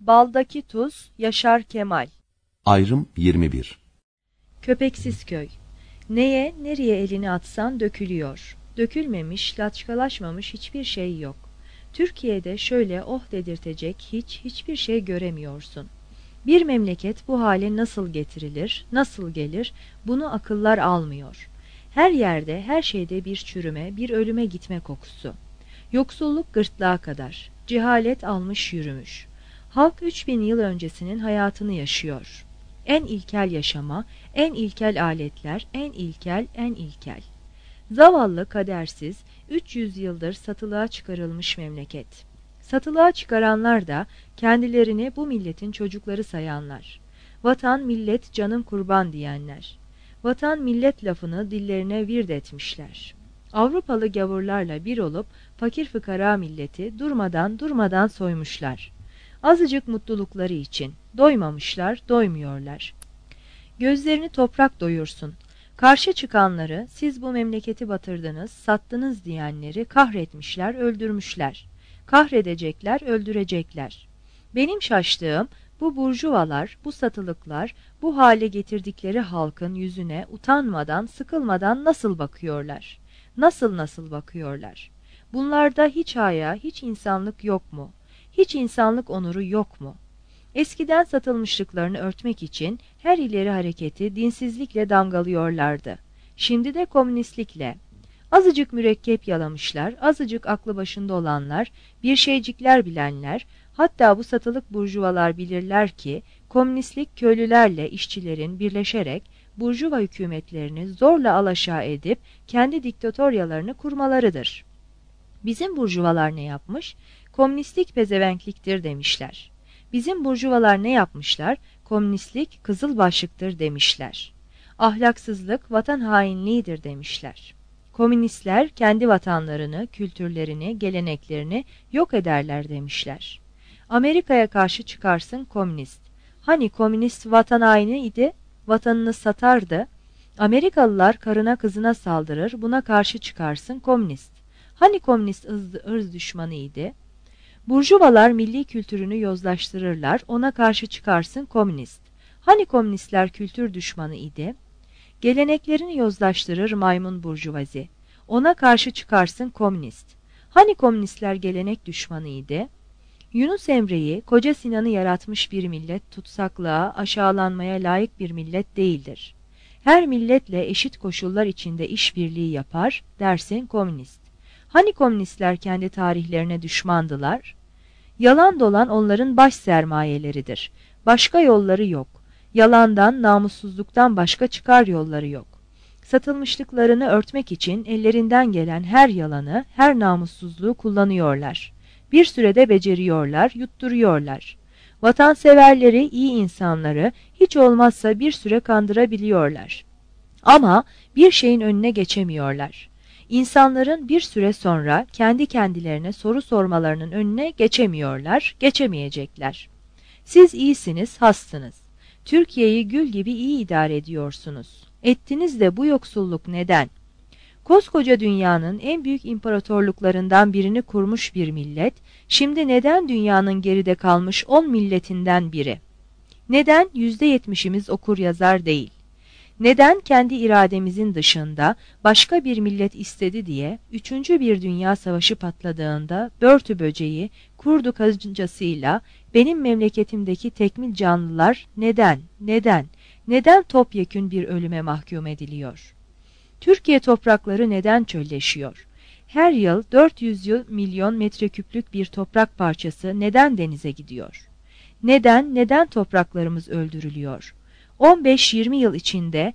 Baldaki tuz, Yaşar Kemal. Ayrım 21. Köpeksiz köy. Neye, nereye elini atsan dökülüyor. Dökülmemiş, laçkalaşmamış hiçbir şey yok. Türkiye'de şöyle oh dedirtecek hiçbir şey göremiyorsun. Bir memleket bu hale nasıl getirilir, nasıl gelir, bunu akıllar almıyor. Her yerde, her şeyde bir çürüme, bir ölüme gitme kokusu. Yoksulluk gırtlağa kadar, cehalet almış yürümüş. Halk 3000 yıl öncesinin hayatını yaşıyor. En ilkel yaşama, en ilkel aletler, en ilkel. Zavallı, kadersiz, 300 yıldır satılığa çıkarılmış memleket. Satılığa çıkaranlar da kendilerini bu milletin çocukları sayanlar. Vatan, millet, canım kurban diyenler. Vatan, millet lafını dillerine vird etmişler. Avrupalı gavurlarla bir olup fakir fıkara milleti durmadan soymuşlar. Azıcık mutlulukları için doymamışlar, doymuyorlar. Gözlerini toprak doyursun. Karşı çıkanları, siz bu memleketi batırdınız, sattınız diyenleri kahretmişler, öldürmüşler. Kahredecekler, öldürecekler. Benim şaştığım bu burjuvalar, bu satılıklar, bu hale getirdikleri halkın yüzüne utanmadan, sıkılmadan nasıl bakıyorlar? Nasıl bakıyorlar? Bunlarda hiç haya, hiç insanlık yok mu? Hiç insanlık onuru yok mu? Eskiden satılmışlıklarını örtmek için her ileri hareketi dinsizlikle damgalıyorlardı. Şimdi de komünistlikle. Azıcık mürekkep yalamışlar, azıcık aklı başında olanlar, bir şeycikler bilenler, hatta bu satılık burjuvalar bilirler ki, komünistlik köylülerle işçilerin birleşerek burjuva hükümetlerini zorla alaşağı edip kendi diktatoryalarını kurmalarıdır. Bizim burjuvalar ne yapmış? Komünistlik pezevenkliktir demişler. Bizim burjuvalar ne yapmışlar? Komünistlik kızıl başlıktır demişler. Ahlaksızlık vatan hainliğidir demişler. Komünistler kendi vatanlarını, kültürlerini, geleneklerini yok ederler demişler. Amerika'ya karşı çıkarsın komünist. Hani komünist vatan haini idi, vatanını satardı. Amerikalılar karına kızına saldırır, buna karşı çıkarsın komünist. Hani komünist ırz düşmanı idi? Burjuvalar milli kültürünü yozlaştırırlar, ona karşı çıkarsın komünist. Hani komünistler kültür düşmanı idi? Geleneklerini yozlaştırır maymun burjuvazi. Ona karşı çıkarsın komünist. Hani komünistler gelenek düşmanı idi? Yunus Emre'yi, Koca Sinan'ı yaratmış bir millet tutsaklığa, aşağılanmaya layık bir millet değildir. Her milletle eşit koşullar içinde işbirliği yapar, dersin komünist. Hani komünistler kendi tarihlerine düşmandılar? Yalan dolan onların baş sermayeleridir. Başka yolları yok. Yalandan, namussuzluktan başka çıkar yolları yok. Satılmışlıklarını örtmek için ellerinden gelen her yalanı, her namussuzluğu kullanıyorlar. Bir sürede beceriyorlar, yutturuyorlar. Vatanseverleri, iyi insanları hiç olmazsa bir süre kandırabiliyorlar. Ama bir şeyin önüne geçemiyorlar. İnsanların bir süre sonra kendi kendilerine soru sormalarının önüne geçemiyorlar, geçemeyecekler. Siz iyisiniz, hassınız. Türkiye'yi gül gibi iyi idare ediyorsunuz. Ettiniz de bu yoksulluk neden? Koskoca dünyanın en büyük imparatorluklarından birini kurmuş bir millet, şimdi neden dünyanın geride kalmış 10 milletinden biri? Neden %70'imiz okur yazar değil? Neden kendi irademizin dışında başka bir millet istedi diye 3. bir dünya savaşı patladığında börtü böceği, kurdu karıncasıyla benim memleketimdeki tekmil canlılar neden topyekün bir ölüme mahkum ediliyor? Türkiye toprakları neden çölleşiyor? Her yıl 400 milyon metreküplük bir toprak parçası neden denize gidiyor? Neden topraklarımız öldürülüyor? 15-20 yıl içinde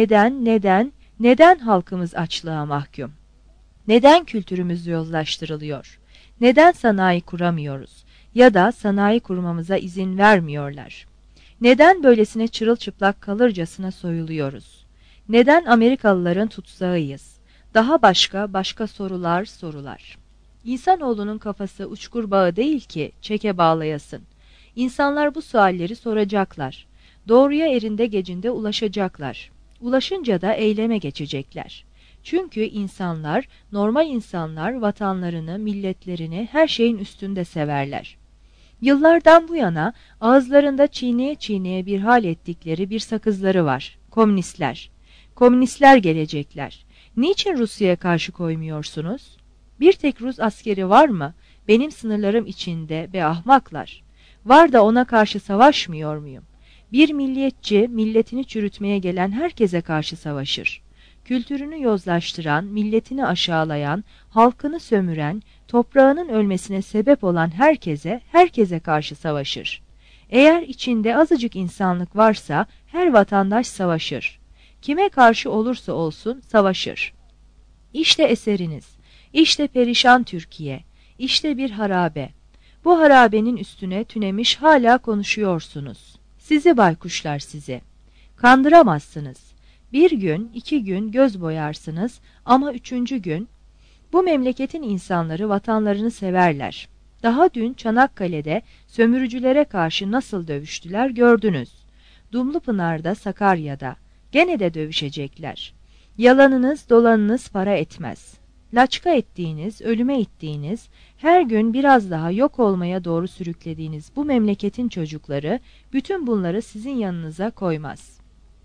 neden halkımız açlığa mahkum? Neden kültürümüz yozlaştırılıyor? Neden sanayi kuramıyoruz? Ya da sanayi kurmamıza izin vermiyorlar? Neden böylesine çırılçıplak kalırcasına soyuluyoruz? Neden Amerikalıların tutsağıyız? Daha başka sorular. İnsanoğlunun kafası uçkur bağı değil ki çeke bağlayasın. İnsanlar bu sualleri soracaklar. Doğruya erinde gecinde ulaşacaklar. Ulaşınca da eyleme geçecekler. Çünkü normal insanlar vatanlarını, milletlerini her şeyin üstünde severler. Yıllardan bu yana ağızlarında çiğneye çiğneye bir hal ettikleri bir sakızları var. Komünistler. Komünistler gelecekler. Niçin Rusya'ya karşı koymuyorsunuz? Bir tek Rus askeri var mı? Benim sınırlarım içinde be ahmaklar. Var da ona karşı savaşmıyor muyum? Bir milliyetçi, milletini çürütmeye gelen herkese karşı savaşır. Kültürünü yozlaştıran, milletini aşağılayan, halkını sömüren, toprağının ölmesine sebep olan herkese karşı savaşır. Eğer içinde azıcık insanlık varsa her vatandaş savaşır. Kime karşı olursa olsun savaşır. İşte eseriniz, işte perişan Türkiye, işte bir harabe. Bu harabenin üstüne tünemiş hala konuşuyorsunuz. Sizi baykuşlar sizi. Kandıramazsınız. Bir gün, 2 gün göz boyarsınız ama 3. gün bu memleketin insanları vatanlarını severler. Daha dün Çanakkale'de sömürücülere karşı nasıl dövüştüler gördünüz. Dumlupınar'da, Sakarya'da gene de dövüşecekler. Yalanınız, dolanınız para etmez. Laçka ettiğiniz, ölüme ittiğiniz, her gün biraz daha yok olmaya doğru sürüklediğiniz bu memleketin çocukları bütün bunları sizin yanınıza koymaz.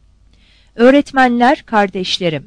Öğretmenler kardeşlerim,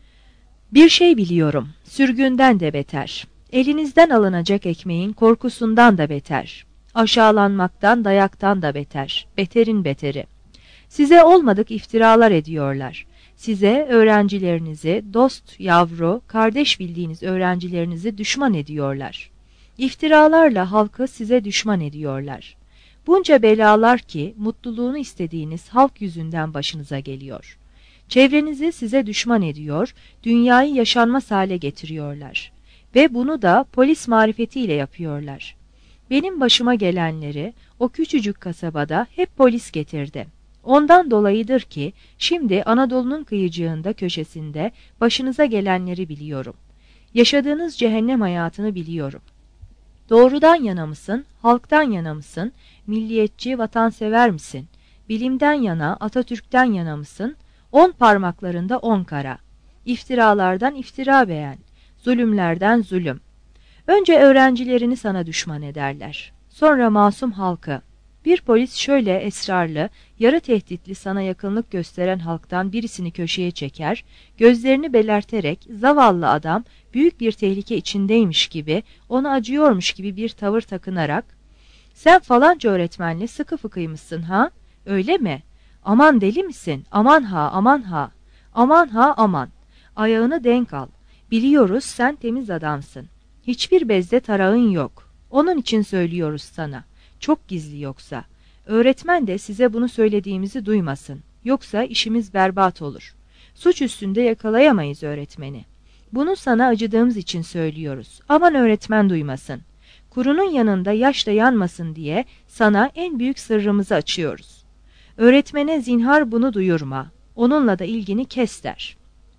bir şey biliyorum, sürgünden de beter, elinizden alınacak ekmeğin korkusundan da beter, aşağılanmaktan, dayaktan da beter, beterin beteri. Size olmadık iftiralar ediyorlar. Size öğrencilerinizi, dost, yavru, kardeş bildiğiniz öğrencilerinizi düşman ediyorlar. İftiralarla halkı size düşman ediyorlar. Bunca belalar ki mutluluğunu istediğiniz halk yüzünden başınıza geliyor. Çevrenizi size düşman ediyor, dünyayı yaşanmaz hale getiriyorlar. Ve bunu da polis marifetiyle yapıyorlar. Benim başıma gelenleri o küçücük kasabada hep polis getirdi. Ondan dolayıdır ki şimdi Anadolu'nun kıyıcığında köşesinde başınıza gelenleri biliyorum. Yaşadığınız cehennem hayatını biliyorum. Doğrudan yana mısın, halktan yana mısın, milliyetçi, vatansever misin? Bilimden yana, Atatürk'ten yana mısın? 10 parmaklarında 10 kara. İftiralardan iftira beğen, zulümlerden zulüm. Önce öğrencilerini sana düşman ederler. Sonra masum halkı. Bir polis şöyle esrarlı, yarı tehditli sana yakınlık gösteren halktan birisini köşeye çeker, gözlerini belerterek zavallı adam büyük bir tehlike içindeymiş gibi, ona acıyormuş gibi bir tavır takınarak, "Sen falanca öğretmenle sıkı fıkıymışsın ha? Öyle mi? Aman deli misin? Aman ha, aman ha. Aman ha, aman. Ayağını denk al. Biliyoruz sen temiz adamsın. Hiçbir bezde tarağın yok. Onun için söylüyoruz sana. Çok gizli yoksa. Öğretmen de size bunu söylediğimizi duymasın. Yoksa işimiz berbat olur. Suç üstünde yakalayamayız öğretmeni. Bunu sana acıdığımız için söylüyoruz. Aman öğretmen duymasın. Kurunun yanında yaş da yanmasın diye sana en büyük sırrımızı açıyoruz. Öğretmene zinhar bunu duyurma. Onunla da ilgini kes der."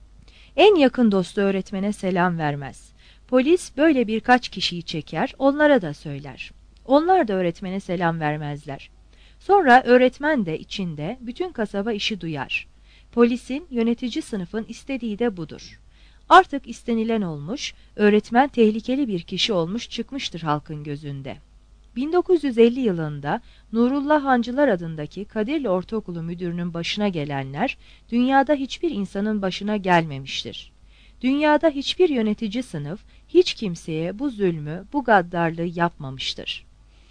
En yakın dostu öğretmene selam vermez. Polis böyle birkaç kişiyi çeker, onlara da söyler. Onlar da öğretmene selam vermezler. Sonra öğretmen de içinde bütün kasaba işi duyar. Polisin, yönetici sınıfın istediği de budur. Artık istenilen olmuş, öğretmen tehlikeli bir kişi olmuş çıkmıştır halkın gözünde. 1950 yılında Nurullah Hancılar adındaki Kadirli Ortaokulu müdürünün başına gelenler, dünyada hiçbir insanın başına gelmemiştir. Dünyada hiçbir yönetici sınıf, hiç kimseye bu zulmü, bu gaddarlığı yapmamıştır.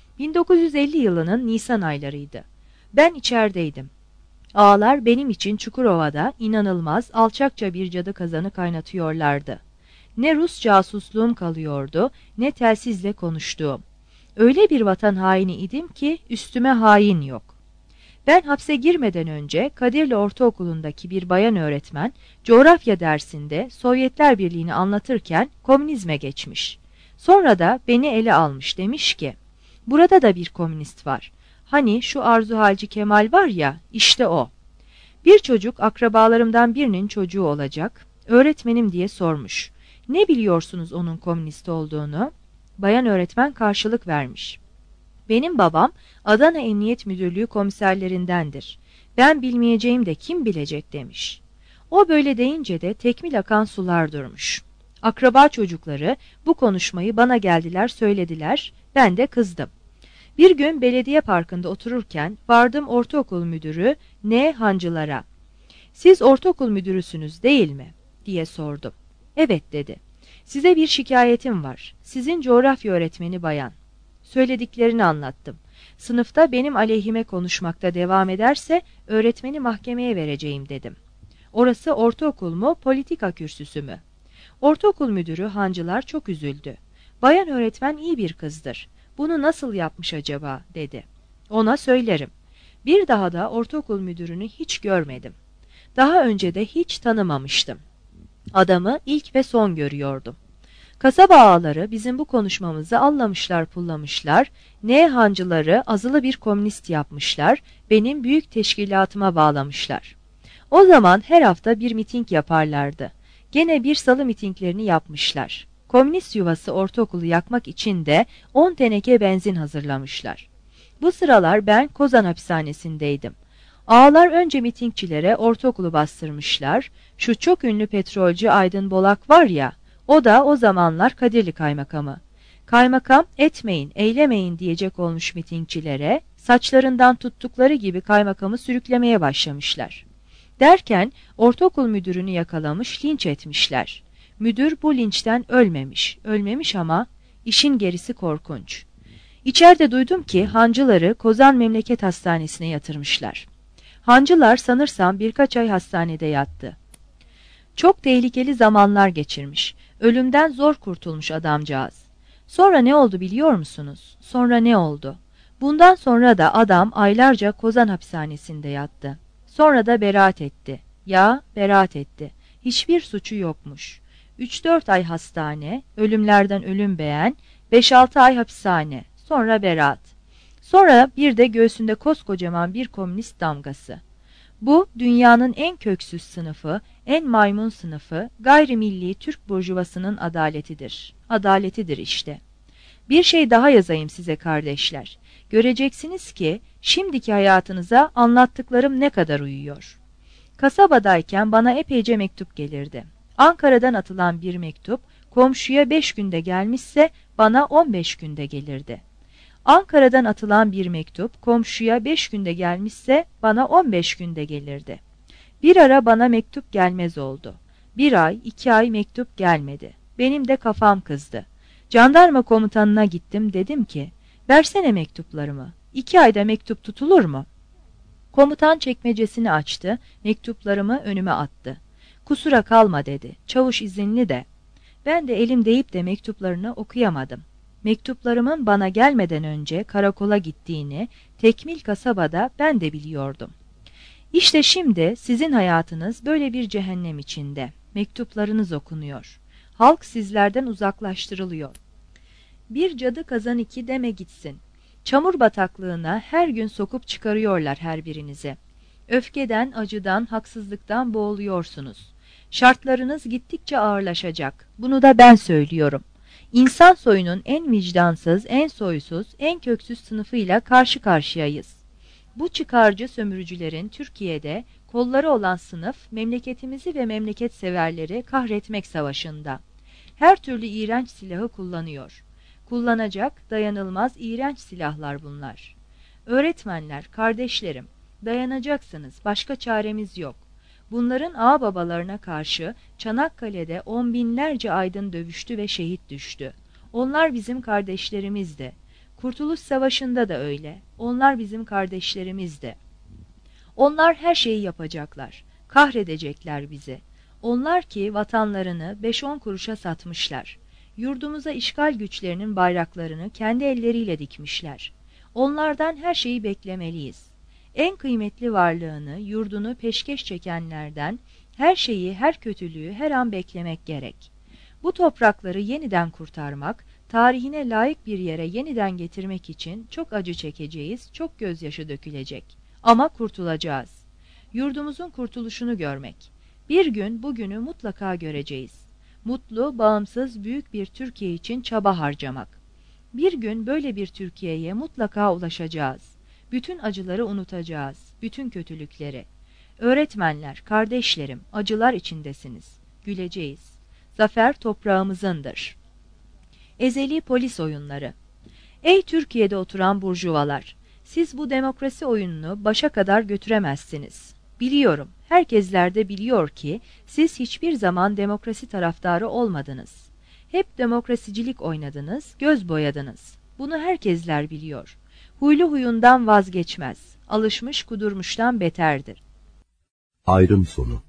1950 yılının Nisan aylarıydı. Ben içerideydim. Ağalar benim için Çukurova'da inanılmaz, alçakça bir cadı kazanı kaynatıyorlardı. Ne Rus casusluğum kalıyordu, ne telsizle konuştuğum. Öyle bir vatan haini idim ki üstüme hain yok. Ben hapse girmeden önce Kadirli Ortaokulu'ndaki bir bayan öğretmen, coğrafya dersinde Sovyetler Birliği'ni anlatırken komünizme geçmiş. Sonra da beni ele almış, demiş ki, "Burada da bir komünist var. Hani şu Arzu Halci Kemal var ya, işte o." Bir çocuk akrabalarımdan birinin çocuğu olacak, öğretmenim diye sormuş. "Ne biliyorsunuz onun komünist olduğunu?" Bayan öğretmen karşılık vermiş. "Benim babam Adana Emniyet Müdürlüğü komiserlerindendir. Ben bilmeyeceğim de kim bilecek?" demiş. O böyle deyince de tekmil akan sular durmuş. Akraba çocukları bu konuşmayı bana geldiler söylediler, ben de kızdım. Bir gün belediye parkında otururken vardım ortaokul müdürü N. Hancılara. "Siz ortaokul müdürüsünüz değil mi?" diye sordum. "Evet," dedi. "Size bir şikayetim var. Sizin coğrafya öğretmeni bayan." Söylediklerini anlattım. "Sınıfta benim aleyhime konuşmakta devam ederse öğretmeni mahkemeye vereceğim," dedim. "Orası ortaokul mu, politika kürsüsü mü?" Ortaokul müdürü Hancılar çok üzüldü. "Bayan öğretmen iyi bir kızdır. Bunu nasıl yapmış acaba?" dedi. "Ona söylerim." Bir daha da ortaokul müdürünü hiç görmedim. Daha önce de hiç tanımamıştım. Adamı ilk ve son görüyordum. Kasaba ağaları bizim bu konuşmamızı allamışlar pullamışlar, N. Hancıları azılı bir komünist yapmışlar, benim büyük teşkilatıma bağlamışlar. O zaman her hafta bir miting yaparlardı. Gene bir salı mitinglerini yapmışlar. Komünist yuvası ortaokulu yakmak için de 10 teneke benzin hazırlamışlar. Bu sıralar ben Kozan hapishanesindeydim. Ağalar önce mitingçilere ortaokulu bastırmışlar. Şu çok ünlü petrolcü Aydın Bolak var ya, o da o zamanlar Kadirli kaymakamı. Kaymakam etmeyin, eylemeyin diyecek olmuş mitingçilere, saçlarından tuttukları gibi kaymakamı sürüklemeye başlamışlar. Derken ortaokul müdürünü yakalamış, linç etmişler. Müdür bu linçten ölmemiş ama işin gerisi korkunç. İçeride duydum ki hancıları Kozan Memleket Hastanesi'ne yatırmışlar. Hancılar sanırsam birkaç ay hastanede yattı. Çok tehlikeli zamanlar geçirmiş. Ölümden zor kurtulmuş adamcağız. Sonra ne oldu biliyor musunuz? Sonra ne oldu? Bundan sonra da adam aylarca Kozan hapishanesinde yattı. Sonra da beraat etti. Ya beraat etti. Hiçbir suçu yokmuş. 3-4 ay hastane, ölümlerden ölüm beğen, 5-6 ay hapishane, sonra beraat. Sonra bir de göğsünde koskocaman bir komünist damgası. Bu dünyanın en köksüz sınıfı, en maymun sınıfı, gayrimilli Türk burjuvasının adaletidir. Adaletidir işte. Bir şey daha yazayım size kardeşler. Göreceksiniz ki şimdiki hayatınıza anlattıklarım ne kadar uyuyor. Kasabadayken bana epeyce mektup gelirdi. Ankara'dan atılan bir mektup komşuya 5 günde gelmişse bana 15 günde gelirdi. Ankara'dan atılan bir mektup komşuya 5 günde gelmişse bana 15 günde gelirdi. Bir ara bana mektup gelmez oldu. 1 ay, 2 ay mektup gelmedi. Benim de kafam kızdı. Jandarma komutanına gittim, dedim ki, versene mektuplarımı. 2 ayda mektup tutulur mu? Komutan çekmecesini açtı, mektuplarımı önüme attı. Kusura kalma dedi, çavuş izinli de. Ben de elim deyip de mektuplarını okuyamadım. Mektuplarımın bana gelmeden önce karakola gittiğini tekmil kasabada ben de biliyordum. İşte şimdi sizin hayatınız böyle bir cehennem içinde. Mektuplarınız okunuyor. Halk sizlerden uzaklaştırılıyor. Bir cadı kazan 2 deme gitsin. Çamur bataklığına her gün sokup çıkarıyorlar her birinizi. Öfkeden, acıdan, haksızlıktan boğuluyorsunuz. Şartlarınız gittikçe ağırlaşacak. Bunu da ben söylüyorum. İnsan soyunun en vicdansız, en soysuz, en köksüz sınıfıyla karşı karşıyayız. Bu çıkarcı sömürücülerin Türkiye'de kolları olan sınıf, memleketimizi ve memleket severleri kahretmek savaşında. Her türlü iğrenç silahı kullanıyor. Kullanacak, dayanılmaz iğrenç silahlar bunlar. Öğretmenler, kardeşlerim, dayanacaksınız, başka çaremiz yok. Bunların ağababalarına karşı Çanakkale'de 10 binlerce aydın dövüştü ve şehit düştü. Onlar bizim kardeşlerimizdi. Kurtuluş Savaşı'nda da öyle. Onlar bizim kardeşlerimizdi. Onlar her şeyi yapacaklar. Kahredecekler bizi. Onlar ki vatanlarını 5-10 kuruşa satmışlar. Yurdumuza işgal güçlerinin bayraklarını kendi elleriyle dikmişler. Onlardan her şeyi beklemeliyiz. En kıymetli varlığını, yurdunu peşkeş çekenlerden her şeyi, her kötülüğü her an beklemek gerek. Bu toprakları yeniden kurtarmak, tarihine layık bir yere yeniden getirmek için çok acı çekeceğiz, çok gözyaşı dökülecek. Ama kurtulacağız. Yurdumuzun kurtuluşunu görmek. Bir gün bugünü mutlaka göreceğiz. Mutlu, bağımsız, büyük bir Türkiye için çaba harcamak. Bir gün böyle bir Türkiye'ye mutlaka ulaşacağız. Bütün acıları unutacağız, bütün kötülükleri. Öğretmenler, kardeşlerim, acılar içindesiniz. Güleceğiz. Zafer toprağımızındır. Ezeli polis oyunları. Ey Türkiye'de oturan burjuvalar! Siz bu demokrasi oyununu başa kadar götüremezsiniz. Biliyorum, herkesler de biliyor ki siz hiçbir zaman demokrasi taraftarı olmadınız. Hep demokrasicilik oynadınız, göz boyadınız. Bunu herkesler biliyor. Huylu huyundan vazgeçmez. Alışmış kudurmuştan beterdir. Ayrım sonu.